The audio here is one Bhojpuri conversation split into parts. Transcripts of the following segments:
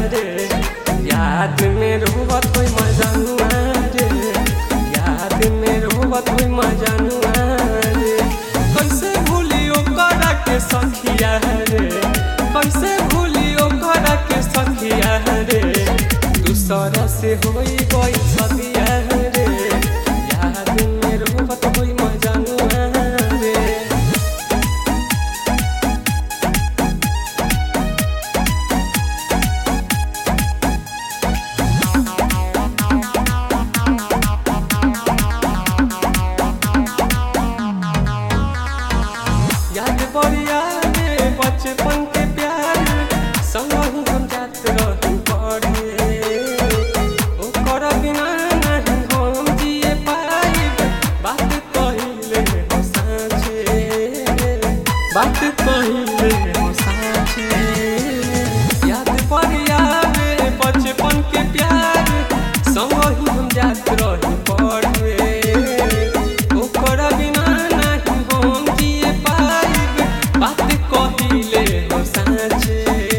रे, याद में रोवत होई मजनुआ रे, याद में रोवत होई मजनुआ रे। कैसे भूली ओकरा के सखिया रे, कैसे भूली ओकरा के सखिया रे, दूसरा से होई गई सदिया रे, याद में रोवत होई मजनुआ रे। याद बढ़िया रे बचपन के प्यार, संग ही हम जात रही पढ़े, ओकर बिना नहीं हम जिए पाइब, बात कहिले हो साँचे, बात कहिले हो साँचे। याद बढ़िया रे बचपन के प्यार, संग ही हम जात रही पढ़े, ओकर बिना नहीं हम जिए पाइब, बात कहिले हो साँचे।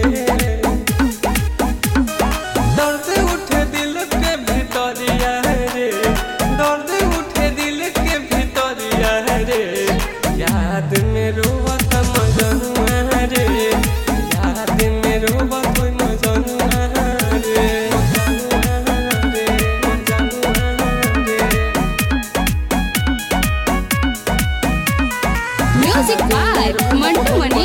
दर्द उठे दिल के भितरिया रे, दर्द उठे दिल के भितरिया रे, याद में रोवत मजनुआ रे, याद में रोवत होई मजनुआ रे, मजनुआ रे, मजनुआ रे। Music by Mantu Mani.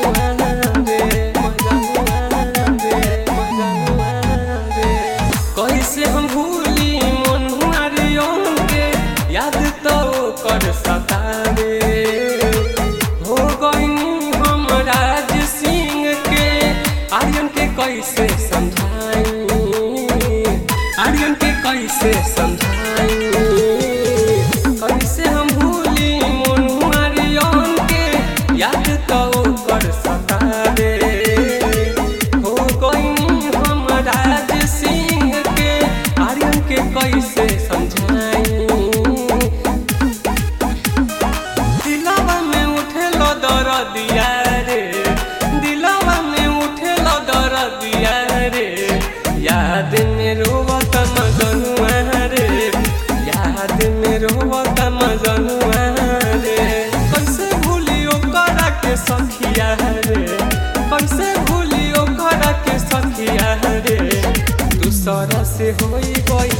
कैसे हम भूली मनुआ रियों के, याद तो कर सतावे, हो गई हम राज सिंह के, आर्यन के कैसे समझाई, आर्यन के कैसे समझाई। कैसे हम भूली मनुआ रियों के, याद तो कर सतावे, हो गई हम राज सिंह के, आर्यन के कैसे समझाई। दिलवा में उठेलो दर्दिया रे, दिलवा में उठेलो दर्दिया रे, याद में रोवत मजनुआ रे, याद में रोवत मजनुआ रे। कैसे भूली ओकरा के सखिया रे, कैसे भूली ओकरा के सखिया रे, दूसरा से होई गई